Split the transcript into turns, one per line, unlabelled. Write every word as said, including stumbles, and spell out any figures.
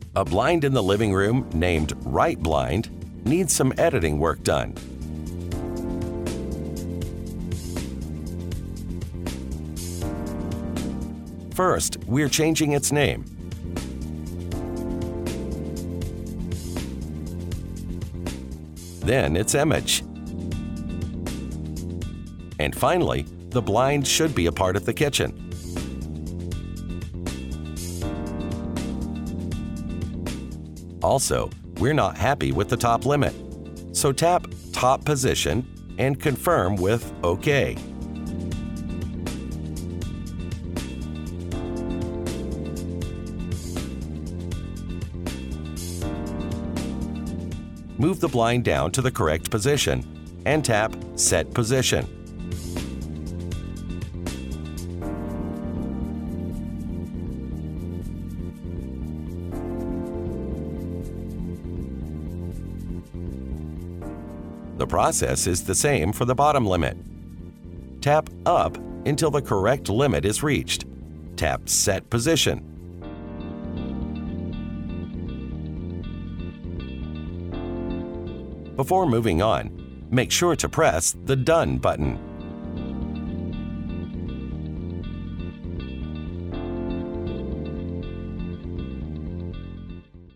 A blind in the living room named Right Blind needs some editing work done. First, we're changing its name. Then its image. And finally, the blind should be a part of the kitchen. Also, we're not happy with the top limit, so tap Top Position and confirm with OK. Move the blind down to the correct position and tap Set Position. The process is the same for the bottom limit. Tap up until the correct limit is reached. Tap Set Position. Before moving on, make sure to press the Done button.